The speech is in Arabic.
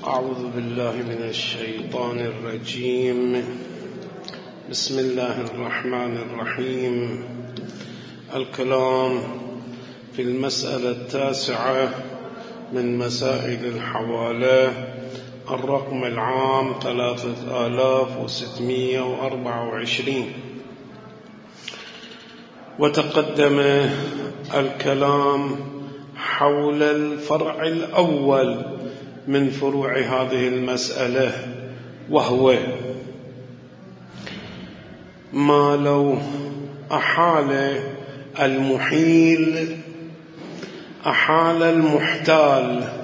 أعوذ بالله من الشيطان الرجيم. بسم الله الرحمن الرحيم. الكلام في المسألة 9 من مسائل الحوالة، الرقم العام 3624. وتقدم الكلام حول الفرع الأول من فروع هذه المسألة، وهو ما لو أحال المحيل أحال المحتال